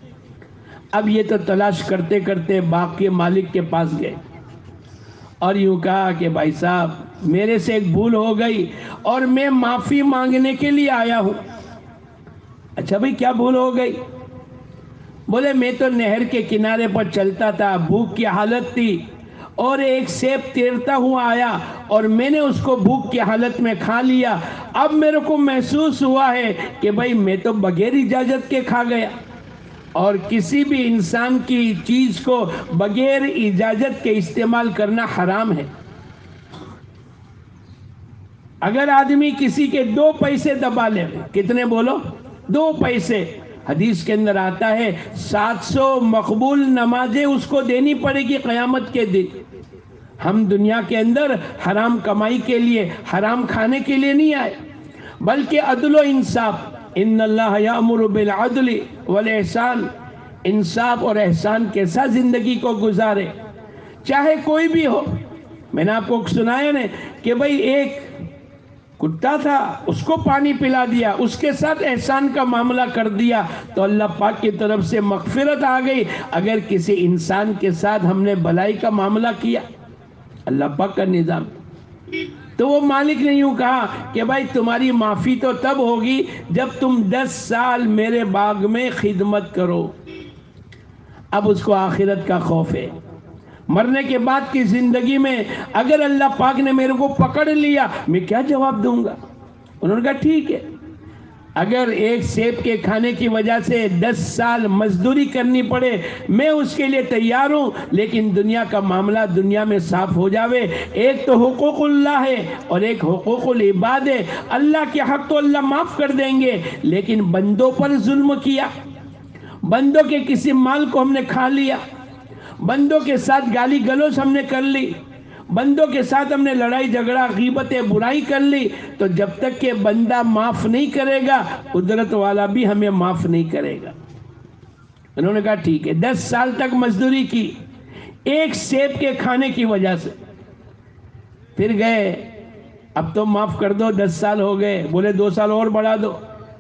اب یہ تو تلاش کرتے کرتے باغ کے مالک کے پاس گئے اور یوں کہا کہ بھائی صاحب میرے سے ایک بھول ہو گئی اور میں معافی مانگنے کے لیے آیا ہوں۔ اچھا بھائی کیا بھول ہو گئی؟ بولے میں تو نہر کے کنارے پر چلتا تھا، بھوک کی حالت تھی اور ایک سیب تیرتا ہوا آیا اور میں نے اس کو بھوک کی حالت میں کھا لیا۔ اب میرے کو محسوس ہوا ہے کہ بھائی میں تو بغیر اجازت کے کھا گیا، اور کسی بھی انسان کی چیز کو بغیر اجازت کے استعمال کرنا حرام ہے۔ اگر آدمی کسی کے دو پیسے دبا لے، کتنے بولو؟ دو پیسے، حدیث کے اندر آتا ہے سات سو مقبول نمازیں اس کو دینی پڑے گی قیامت کے دن۔ ہم دنیا کے اندر حرام کمائی کے لیے، حرام کھانے کے لیے نہیں آئے، بلکہ عدل و انصاف۔ ان اللہ یامر بالعدل والاحسان، انصاف اور احسان کے ساتھ زندگی کو گزارے، چاہے کوئی بھی ہو۔ میں نے آپ کو سنایا نا کہ بھئی ایک کتا تھا، اس کو پانی پلا دیا، اس کے ساتھ احسان کا معاملہ کر دیا تو اللہ پاک کی طرف سے مغفرت آ گئی۔ اگر کسی انسان کے ساتھ ہم نے بھلائی کا معاملہ کیا، اللہ پاک کا نظام، تو وہ مالک نے یوں کہا کہ بھائی تمہاری معافی تو تب ہوگی جب تم دس سال میرے باغ میں خدمت کرو۔ اب اس کو آخرت کا خوف ہے، مرنے کے بعد کی زندگی میں اگر اللہ پاک نے میرے کو پکڑ لیا میں کیا جواب دوں گا؟ انہوں نے کہا ٹھیک ہے، اگر ایک سیب کے کھانے کی وجہ سے دس سال مزدوری کرنی پڑے میں اس کے لیے تیار ہوں، لیکن دنیا کا معاملہ دنیا میں صاف ہو جاوے۔ ایک تو حقوق اللہ ہے اور ایک حقوق العباد ہے۔ اللہ کے حق تو اللہ معاف کر دیں گے، لیکن بندوں پر ظلم کیا، بندوں کے کسی مال کو ہم نے کھا لیا، بندوں کے ساتھ گالی گلوچ ہم نے کر لی، بندوں کے ساتھ ہم نے لڑائی جھگڑا غیبت برائی کر لی، تو جب تک کہ بندہ معاف نہیں کرے گا قدرت والا بھی ہمیں معاف نہیں کرے گا۔ انہوں نے کہا ٹھیک ہے، دس سال تک مزدوری کی ایک سیب کے کھانے کی وجہ سے، پھر گئے اب تو معاف کر دو، دس سال ہو گئے، بولے دو سال اور بڑھا دو۔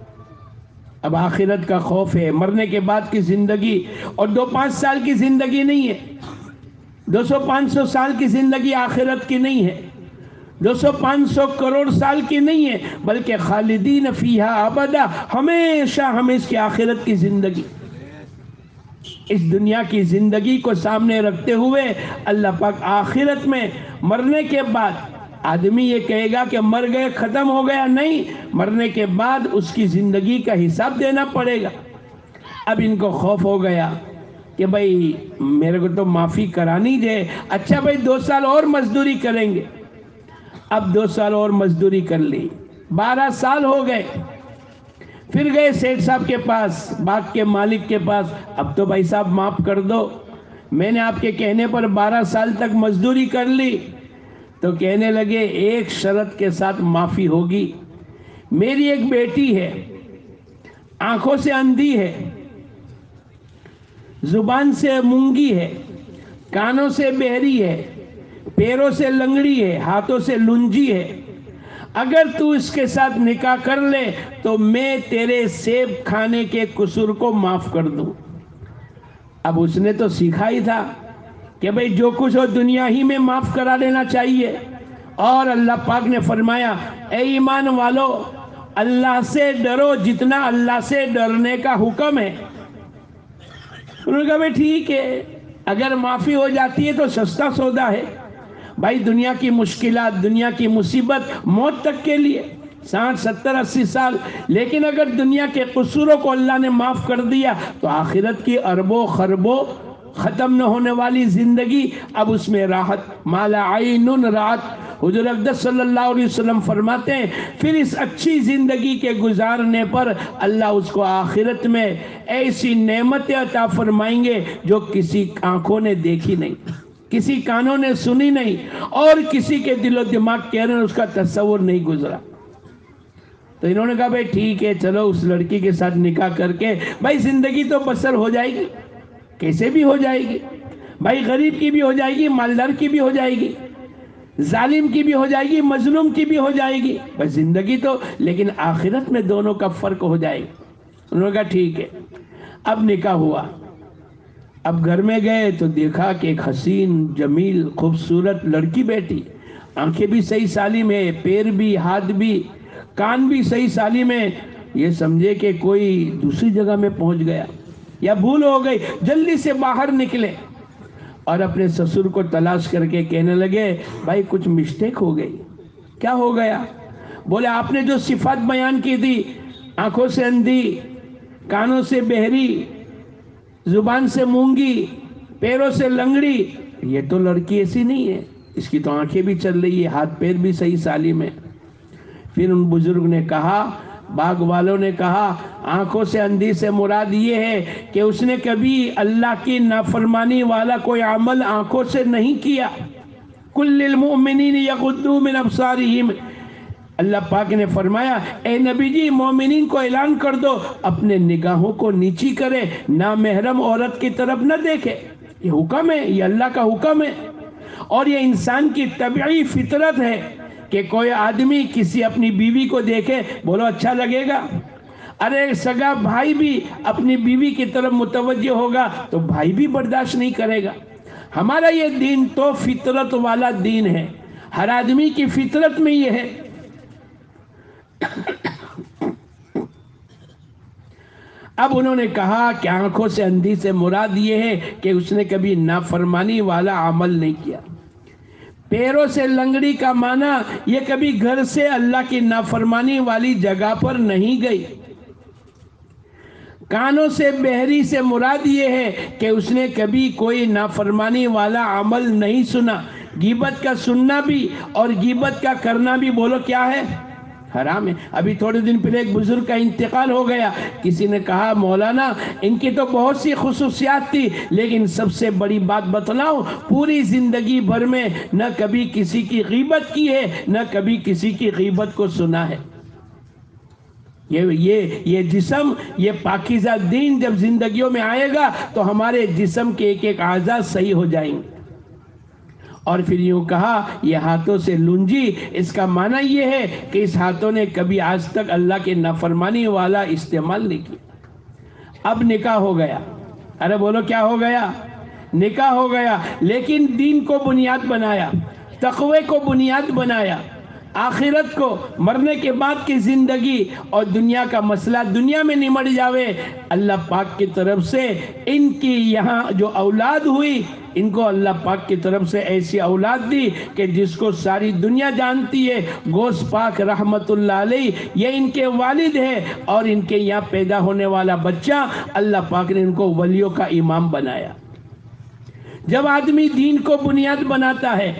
اب آخرت کا خوف ہے، مرنے کے بعد کی زندگی، اور دو پانچ سال کی زندگی نہیں ہے، دو سو پانچ سو سال کی زندگی آخرت کی نہیں ہے، دو سو پانچ سو کروڑ سال کی نہیں ہے، بلکہ خالدین فیہا ابدا، ہمیشہ ہمیشہ کی آخرت کی زندگی۔ اس دنیا کی زندگی کو سامنے رکھتے ہوئے اللہ پاک آخرت میں مرنے کے بعد آدمی یہ کہے گا کہ مر گئے ختم ہو گیا، نہیں، مرنے کے بعد اس کی زندگی کا حساب دینا پڑے گا۔ اب ان کو خوف ہو گیا کہ بھئی میرے کو تو معافی کرانی جائے، اچھا بھئی دو سال اور مزدوری کریں گے۔ اب دو سال اور مزدوری کر لی، بارہ سال ہو گئے، پھر گئے سیٹھ صاحب کے پاس، باغ کے مالک کے پاس، اب تو بھائی صاحب معاف کر دو، میں نے آپ کے کہنے پر بارہ سال تک مزدوری کر لی۔ تو کہنے لگے ایک شرط کے ساتھ معافی ہوگی، میری ایک بیٹی ہے، آنکھوں سے اندھی ہے، زبان سے مونگی ہے، کانوں سے بہری ہے، پیروں سے لنگڑی ہے، ہاتھوں سے لنجی ہے، اگر تو اس کے ساتھ نکاح کر لے تو میں تیرے سیب کھانے کے قصور کو معاف کر دوں۔ اب اس نے تو سیکھا ہی تھا کہ بھئی جو کچھ ہو دنیا ہی میں معاف کرا لینا چاہیے، اور اللہ پاک نے فرمایا اے ایمان والو اللہ سے ڈرو جتنا اللہ سے ڈرنے کا حکم ہے۔ انہوں نے کہا بھئی ٹھیک ہے، اگر معافی ہو جاتی ہے تو سستا سودا ہے، بھائی دنیا کی مشکلات، دنیا کی مصیبت موت تک کے لیے ساٹھ ستر اسی سال، لیکن اگر دنیا کے قصوروں کو اللہ نے معاف کر دیا تو آخرت کی اربوں خربوں ختم نہ ہونے والی زندگی، اب اس میں راحت، مالا عین رات۔ حضور اقدس صلی اللہ علیہ وسلم فرماتے ہیں پھر اس اچھی زندگی کے گزارنے پر اللہ اس کو آخرت میں ایسی نعمتیں عطا فرمائیں گے جو کسی آنکھوں نے دیکھی نہیں، کسی کانوں نے سنی نہیں، اور کسی کے دل و دماغ کے اندر اس کا تصور نہیں گزرا۔ تو انہوں نے کہا بھئی ٹھیک ہے، چلو اس لڑکی کے ساتھ نکاح کر کے بھائی زندگی تو بسر ہو جائے گی، کیسے بھی ہو جائے گی، بھائی غریب کی بھی ہو جائے گی، مالدار کی بھی ہو جائے گی، ظالم کی بھی ہو جائے گی، مظلوم کی بھی ہو جائے گی، بس زندگی تو، لیکن آخرت میں دونوں کا فرق ہو جائے گا۔ انہوں نے کہا ٹھیک ہے۔ اب نکاح ہوا، اب گھر میں گئے تو دیکھا کہ ایک حسین جمیل خوبصورت لڑکی بیٹھی، آنکھیں بھی صحیح سالم ہے، پیر بھی، ہاتھ بھی، کان بھی صحیح سالم ہے، یہ سمجھے کہ کوئی دوسری جگہ میں پہنچ گیا یا بھول ہو گئی، جلدی سے باہر نکلے اور اپنے سسر کو تلاش کر کے کہنے لگے بھائی کچھ مسٹیک ہو گئی۔ کیا ہو گیا؟ بولے آپ نے جو صفات بیان کی تھی، آنکھوں سے اندھی، کانوں سے بہری، زبان سے مونگی، پیروں سے لنگڑی، یہ تو لڑکی ایسی نہیں ہے، اس کی تو آنکھیں بھی چل رہی ہے، ہاتھ پیر بھی صحیح سالم ہے۔ پھر ان بزرگ نے کہا، باغ والوں نے کہا آنکھوں سے اندھی سے مراد یہ ہے کہ اس نے کبھی اللہ کی نافرمانی والا کوئی عمل آنکھوں سے نہیں کیا۔ کل المؤمنین یغضوا من ابصارہم، اللہ پاک نے فرمایا اے نبی جی مومنین کو اعلان کر دو اپنے نگاہوں کو نیچی کرے، نامحرم عورت کی طرف نہ دیکھے، یہ حکم ہے، یہ اللہ کا حکم ہے، اور یہ انسان کی طبعی فطرت ہے کہ کوئی آدمی کسی اپنی بیوی کو دیکھے بولو اچھا لگے گا، ارے سگا بھائی بھی اپنی بیوی کی طرف متوجہ ہوگا تو بھائی بھی برداشت نہیں کرے گا۔ ہمارا یہ دین تو فطرت والا دین ہے، ہر آدمی کی فطرت میں یہ ہے۔ اب انہوں نے کہا کہ آنکھوں سے اندھی سے مراد یہ ہے کہ اس نے کبھی نافرمانی والا عمل نہیں کیا۔ پیروں سے لنگڑی کا معنی یہ کبھی گھر سے اللہ کی نافرمانی والی جگہ پر نہیں گئی۔ کانوں سے بہری سے مراد یہ ہے کہ اس نے کبھی کوئی نافرمانی والا عمل نہیں سنا۔ غیبت کا سننا بھی اور غیبت کا کرنا بھی بولو کیا ہے؟ حرام ہے۔ ابھی تھوڑے دن پہلے ایک بزرگ کا انتقال ہو گیا، کسی نے کہا مولانا ان کی تو بہت سی خصوصیات تھی لیکن سب سے بڑی بات بتلاؤں، پوری زندگی بھر میں نہ کبھی کسی کی غیبت کی ہے نہ کبھی کسی کی غیبت کو سنا ہے۔ یہ یہ یہ جسم، یہ پاکیزہ دین جب زندگیوں میں آئے گا تو ہمارے جسم کے ایک ایک اعضاء صحیح ہو جائیں گے۔ اور پھر یوں کہا یہ ہاتھوں سے لنجی، اس کا معنی یہ ہے کہ اس ہاتھوں نے کبھی آج تک اللہ کے نافرمانی والا استعمال نہیں کیا۔ اب نکاح ہو گیا، ارے بولو کیا ہو گیا؟ نکاح ہو گیا، لیکن دین کو بنیاد بنایا، تقوی کو بنیاد بنایا، آخرت کو، مرنے کے بعد کی زندگی اور دنیا کا مسئلہ دنیا میں نمٹ جاوے۔ اللہ پاک کی طرف سے ان کی یہاں جو اولاد ہوئی، ان کو اللہ پاک کی طرف سے ایسی اولاد دی کہ جس کو ساری دنیا جانتی ہے، غوث پاک رحمت اللہ علیہ یہ ان کے والد ہے، اور ان کے یہاں پیدا ہونے والا بچہ اللہ پاک نے ان کو ولیوں کا امام بنایا۔ جب آدمی دین کو بنیاد بناتا ہے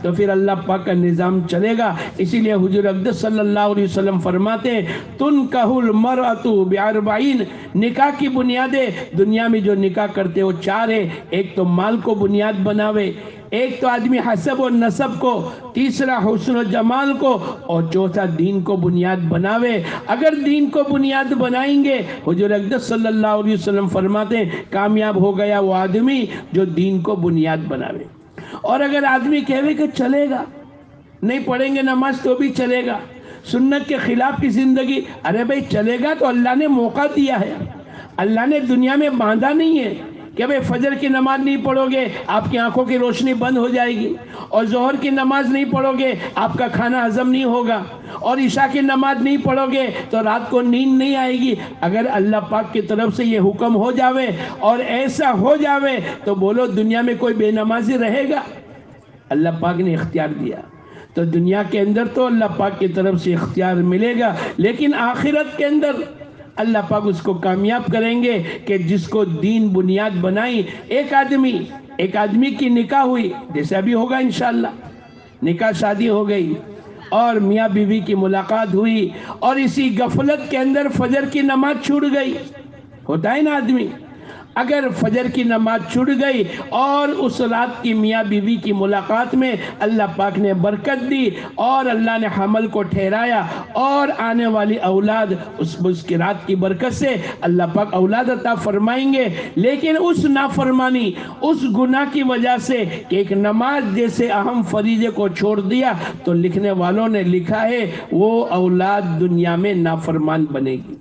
تو پھر اللہ پاک کا نظام چلے گا۔ اسی لیے حضور اقدس صلی اللہ علیہ وسلم فرماتے ہیں تنکح المرأۃ باربعین، نکاح کی بنیادیں دنیا میں جو نکاح کرتے وہ چار ہے۔ ایک تو مال کو بنیاد بناوے، ایک تو آدمی حسب و نسب کو، تیسرا حسن و جمال کو، اور چوتھا دین کو بنیاد بناوے۔ اگر دین کو بنیاد بنائیں گے، حضور اقدس صلی اللہ علیہ وسلم فرماتے ہیں کامیاب ہو گیا وہ آدمی جو دین کو بنیاد بناوے۔ اور اگر آدمی کہے کہ چلے گا، نہیں پڑھیں گے نماز تو بھی چلے گا، سنت کے خلاف کی زندگی، ارے بھائی چلے گا تو اللہ نے موقع دیا ہے، اللہ نے دنیا میں باندھا نہیں ہے کہ بھئی فجر کی نماز نہیں پڑھو گے آپ کی آنکھوں کی روشنی بند ہو جائے گی، اور ظہر کی نماز نہیں پڑھو گے آپ کا کھانا ہضم نہیں ہوگا، اور عشاء کی نماز نہیں پڑھو گے تو رات کو نیند نہیں آئے گی۔ اگر اللہ پاک کی طرف سے یہ حکم ہو جاوے اور ایسا ہو جاوے تو بولو دنیا میں کوئی بے نمازی رہے گا؟ اللہ پاک نے اختیار دیا تو دنیا کے اندر تو اللہ پاک کی طرف سے اختیار ملے گا، لیکن آخرت کے اندر اللہ پاک اس کو کامیاب کریں گے کہ جس کو دین بنیاد بنائی۔ ایک آدمی ایک آدمی کی نکاح ہوئی، جیسے ابھی ہوگا انشاءاللہ، نکاح شادی ہو گئی اور میاں بیوی کی ملاقات ہوئی، اور اسی غفلت کے اندر فجر کی نماز چھوٹ گئی، ہوتا ہے نا آدمی، اگر فجر کی نماز چھوٹ گئی اور اس رات کی میاں بیوی کی ملاقات میں اللہ پاک نے برکت دی اور اللہ نے حمل کو ٹھہرایا اور آنے والی اولاد اس اس کی رات کی برکت سے اللہ پاک اولاد عطا فرمائیں گے، لیکن اس نافرمانی، اس گناہ کی وجہ سے کہ ایک نماز جیسے اہم فریضے کو چھوڑ دیا تو لکھنے والوں نے لکھا ہے وہ اولاد دنیا میں نافرمان بنے گی۔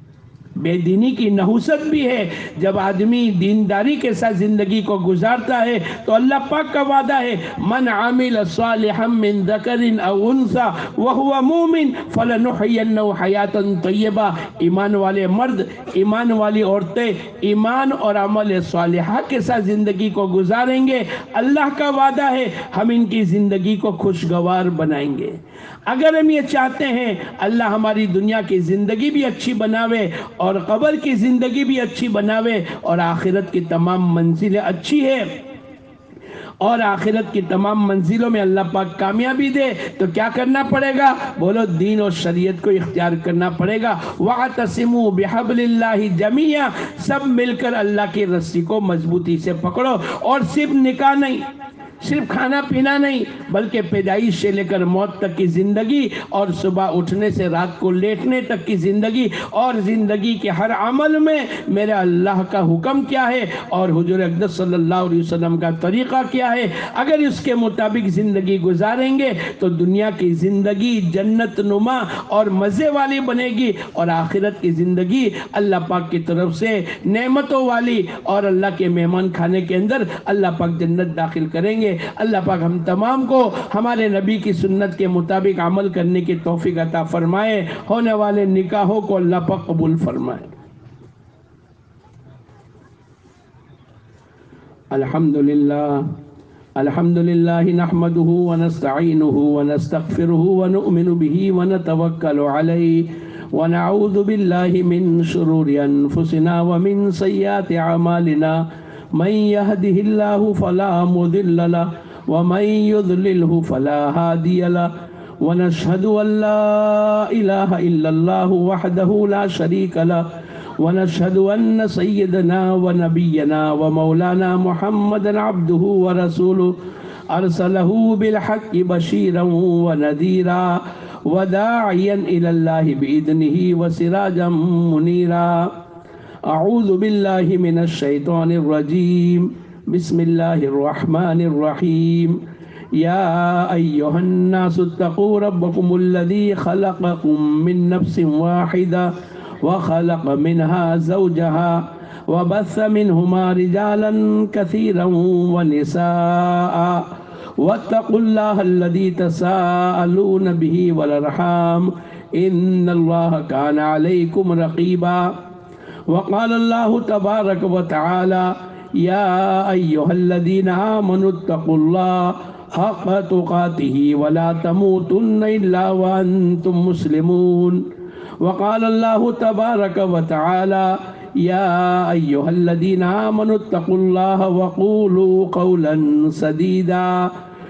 بے دینی کی نحوست بھی ہے، جب آدمی دینداری کے ساتھ زندگی کو گزارتا ہے تو اللہ پاک کا وعدہ ہے من عامل صالحا من ذکر او انثى وهو مؤمن فلنحيينه حیاتا طیبہ۔ ایمان والے مرد، ایمان والی عورتیں ایمان اور عمل صالحہ کے ساتھ زندگی کو گزاریں گے، اللہ کا وعدہ ہے ہم ان کی زندگی کو خوشگوار بنائیں گے۔ اگر ہم یہ چاہتے ہیں اللہ ہماری دنیا کی زندگی بھی اچھی بناوے اور قبر کی زندگی بھی اچھی بناوے اور آخرت کی تمام منزلیں اچھی ہے اور آخرت کی تمام منزلوں میں اللہ پاک کامیابی دے، تو کیا کرنا پڑے گا؟ بولو دین اور شریعت کو اختیار کرنا پڑے گا۔ وَاعْتَصِمُوا بِحَبْلِ اللَّهِ جَمِيعًا، سب مل کر اللہ کی رسی کو مضبوطی سے پکڑو، اور صرف نکاح نہیں، صرف کھانا پینا نہیں، بلکہ پیدائش سے لے کر موت تک کی زندگی، اور صبح اٹھنے سے رات کو لیٹنے تک کی زندگی، اور زندگی کے ہر عمل میں میرے اللہ کا حکم کیا ہے اور حضور اقدس صلی اللہ علیہ وسلم کا طریقہ کیا ہے، اگر اس کے مطابق زندگی گزاریں گے تو دنیا کی زندگی جنت نما اور مزے والی بنے گی، اور آخرت کی زندگی اللہ پاک کی طرف سے نعمتوں والی، اور اللہ کے مہمان کھانے کے اندر اللہ پاک جنت داخل کریں گے۔ اللہ پاک ہم تمام کو ہمارے نبی کی سنت کے مطابق عمل کرنے کی توفیق عطا فرمائے، ہونے والے نکاحوں کو اللہ پاک قبول فرمائے۔ الحمدللہ الحمدللہ نحمده ونستعینه ونستغفره ونؤمن به ونتوکل علیہ ونعوذ باللہ من شرور انفسنا ومن سیئات اعمالنا، من يهده الله فلا مضل له ومن يضلله فلا هادي له، ونشهد ان لا اله الا الله وحده لا شريك له، ونشهد ان سيدنا ونبينا ومولانا محمدا عبده ورسوله ارسله بالحق بشيرا ونذيرا وداعيا الى الله باذنه وسراجا منيرا۔ اعوذ باللہ من الشیطان الرجیم، بسم اللہ الرحمن الرحیم۔ یا ایہا الناس اتقوا ربکم الذی خلقکم من نفس واحدہ وخلق منها زوجها وبث منہما رجالا کثیرا ونساء واتقوا اللہ الذی تساءلون به والارحام ان اللہ کان علیکم رقیبا۔ وقال الله تبارك وتعالى يا أيها الذين آمنوا اتقوا الله حق تقاته ولا تموتن إلا وأنتم مسلمون۔ وقال الله تبارك وتعالى يا أيها الذين آمنوا اتقوا الله وقولوا قولا سديدا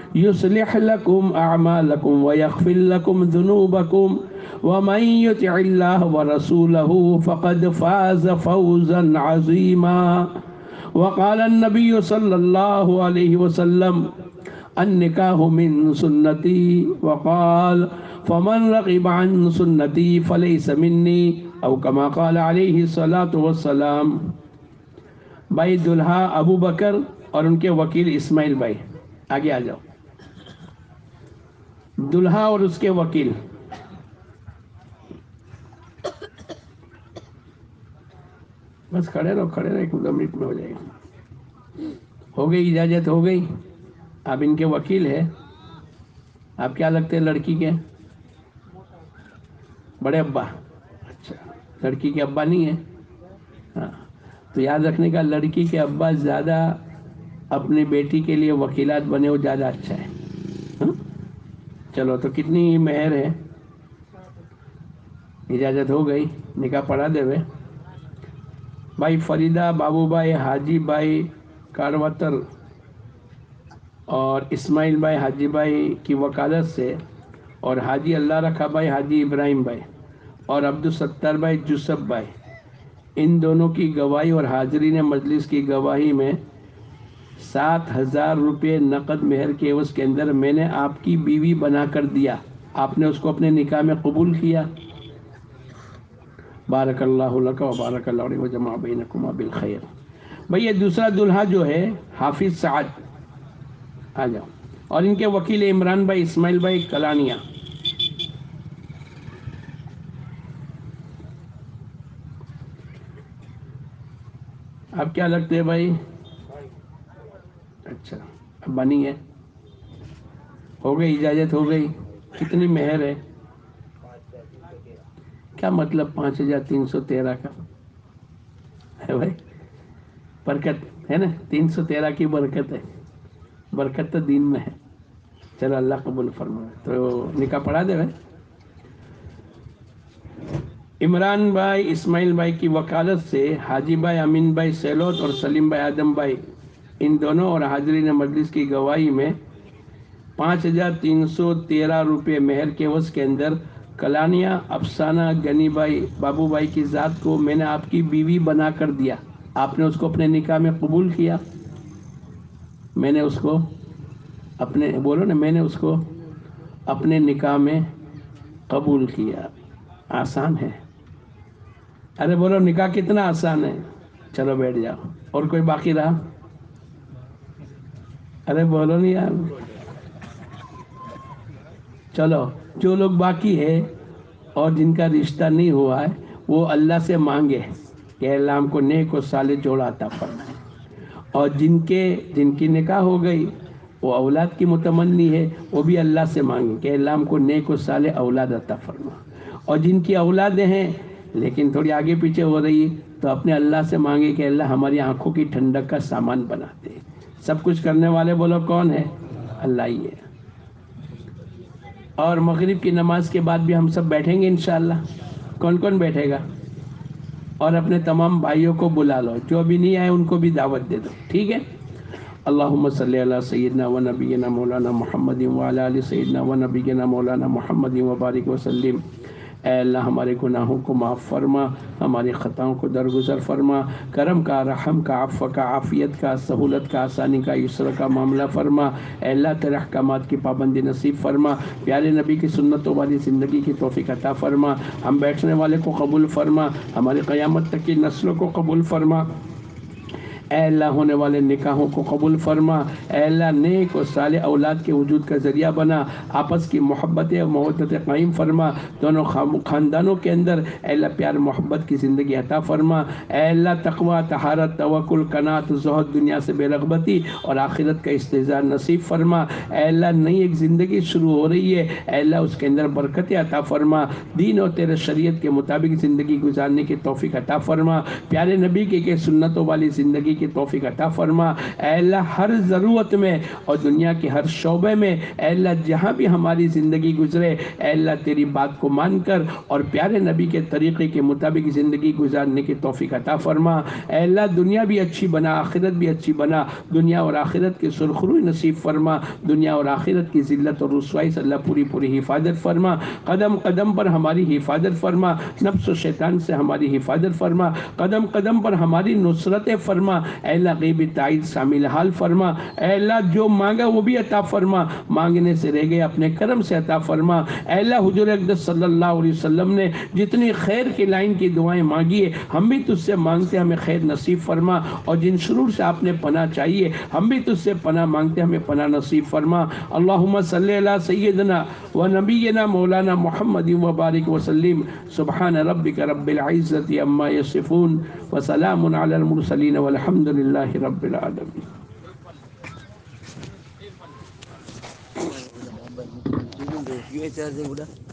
युस्लिह लकुम अअमालकुम व यग़फिर लकुम ज़ुनूबकुम व मन युतिइल्लाह व रसूलहु फ़क़द फ़ाज़ फ़ौज़न अज़ीमा। व क़ाल अन्नबी सल्लल्लाहु अलैहि वसल्लम अन्निकाहु मिन सुन्नती व क़ाल फ़मन रग़िबा अन सुन्नती फ़लैसा मिन्नी औ कमा क़ाल अलैहि सलातु वस्सलाम। भाई दुल्हा अबू बकर और उनके वकील इस्माइल भाई, आगे आ जाओ। दुल्हा और उसके वकील, बस खड़े रहो खड़े रहो, एक दो मिनट में हो जाएगा। हो गई इजाजत, हो गई। आप इनके वकील है। आप क्या लगते हैं लड़की के? बड़े अब्बा। अच्छा, लड़की के अब्बा नहीं है? हाँ, तो याद रखने का, लड़की के अब्बा ज़्यादा अपनी बेटी के लिए वकीलात बने हो ज़्यादा अच्छा है। हा? चलो, तो कितनी मेहर है? इजाज़त हो गई, निकाह पढ़ा देवे। भाई फरीदा बाबू भाई हाजी भाई कारवतर और इस्माइल भाई हाजी भाई की वकालत से और हाजी अल्लाह रखा भाई हाजी इब्राहिम भाई और अब्दुल सत्तार भाई जुसफ भाई, इन दोनों की गवाही और हाजिरी ने मजलिस की गवाही में सात हजार रुपये नकद मेहर के एवज के अंदर मैंने आपकी बीवी बनाकर दिया। आपने उसको अपने निकाह में कबूल किया। बारकल्लाहु लक व बारकल्लाहु अलैहि व जमा बैनकुमा बिल खैर। भाई ये दूसरा दुल्हा जो है हाफिज साद, आ जाओ। और इनके वकील इमरान भाई इस्माइल भाई कलानिया। आप क्या लगते हैं भाई? अच्छा, अब बनी है, हो गई इजाजत, हो गई। कितनी मेहर है? क्या मतलब पाँच हजार तीन सौ तेरह का है भाई? बरकत है ना, तीन सौ तेरह की बरकत है। बरकत तो दीन में है। चलो अल्लाह कबूल फरमाए। तो निकाह पढ़ा दे भाई। इमरान भाई इस्माइल भाई की वकालत से हाजी भाई अमीन भाई सेलोत और सलीम भाई आदम भाई, इन दोनों और हाजरीन मजलिस की गवाही में पाँच हजार तीन सौ तेरह रुपये मेहर के एवज के अंदर कलानिया अफसाना गनी भाई बाबू भाई की ज़ात को मैंने आपकी बीवी बना कर दिया। आपने उसको अपने निकाह में कबूल किया। मैंने उसको अपने, बोलो ना, मैंने उसको अपने निकाह में कबूल किया। आसान है? अरे बोलो, निकाह कितना आसान है। चलो बैठ जाओ। और कोई बाकी रहा? अरे बोलो नहीं यार। चलो, जो लोग बाकी है और जिनका रिश्ता नहीं हुआ है वो अल्लाह से मांगे कि अल्लाह हमको नेक और साले जोड़ा अता फरमाए। और जिनके जिनकी निकाह हो गई वो औलाद की मुतमन्नी है, वो भी अल्लाह से मांगे कि अल्लाह हमको नेक और साले औलाद अता फरमा। और जिनकी औलादें हैं लेकिन थोड़ी आगे पीछे हो रही है तो अपने अल्लाह से मांगे कि अल्लाह हमारी आंखों की ठंडक का सामान बना दे। सब कुछ करने वाले बोलो कौन है? अल्लाह ही है। और मगरिब की नमाज के बाद भी हम सब बैठेंगे इंशाअल्लाह। कौन कौन बैठेगा? और अपने तमाम भाइयों को बुला लो, जो अभी नहीं आए उनको भी दावत दे दो, ठीक है? अल्लाहुम्मा सल्ली अला सय्यिदना व नबियना मौलाना मुहम्मदिन व अला आलि सय्यिदना व नबियना मौलाना मुहम्मदिन व बारिक व सल्लिम। ऐ अल्लाह हमारे गुनाहों को माफ़ फरमा, हमारी ख़ताओं को दरगुजर फरमा, करम का, रहम का, अफ़्व का, आफ़ियत का, सहूलत का, आसानी का, युस्र का मामला फरमा। ऐ अल्लाह तेरे अहकामात की पाबंदी नसीब फरमा, प्यारे नबी की सुन्नतों वाली ज़िंदगी की तौफ़ीक़ अता फरमा, हम बैठने वाले को कबूल फरमा, हमारी क़यामत तक की नस्लों को कबूल फरमा। ऐ अल्लाह होने वाले निकाहों को कबूल फरमा। ऐ अल्लाह नेक और साले औलाद के वजूद का ज़रिया बना, आपस की मोहब्बत और मवद्दत कायम फरमा, दोनों ख़ानदानों के अंदर ऐ अल्लाह प्यार मोहब्बत की ज़िंदगी अता फरमा। ऐ अल्लाह तक़वा, तहारत, तवक्कुल, कनात, ज़ुहद, दुनिया से बेरग़बती और आखिरत का इस्तेज़ार नसीब फरमा। ऐ अल्लाह नई एक ज़िंदगी शुरू हो रही है, ऐ अल्लाह उसके अंदर बरकतें अता फरमा, दीन और तेरे शरीयत के मुताबिक ज़िंदगी गुजारने की तौफ़ीक़ अता फरमा, प्यारे नबी के, के सुन्नतों वाली ज़िंदगी کی توفیق عطا فرما۔ اے اللہ ہر ضرورت میں اور دنیا کے ہر شعبے میں اے اللہ جہاں بھی ہماری زندگی گزرے اے اللہ تیری بات کو مان کر اور پیارے نبی کے طریقے کے مطابق زندگی گزارنے کی توفیق عطا فرما۔ اے اللہ دنیا بھی اچھی بنا، آخرت بھی اچھی بنا، دنیا اور آخرت کی سرخروئی نصیب فرما، دنیا اور آخرت کی ذلت اور رسوائی سے اللہ پوری پوری حفاظت فرما، قدم قدم پر ہماری حفاظت فرما، نفس و شیطان سے ہماری حفاظت فرما، قدم قدم پر ہماری نصرت فرما۔ اے اللہ غیبی تائید شامل حال فرما۔ اے اللہ جو مانگا وہ بھی عطا فرما، مانگنے سے رہ گئے اپنے کرم سے عطا فرما۔ اے اللہ حضور اقدس صلی اللہ علیہ وسلم نے جتنی خیر کی لائن کی دعائیں مانگی ہے ہم بھی تجھ سے مانگتے ہمیں خیر نصیب فرما، اور جن شرور سے آپ نے پناہ چاہیے ہم بھی تجھ سے پناہ مانگتے ہمیں پناہ نصیب فرما۔ اللہم صلی علی سیدنا و نبینا مولانا محمد و بارک وسلم۔ سبحان ربک رب العزت عما یصفون وسلام علی المرسلین والحمد للہ رب العالمین۔ یہ چارجنگ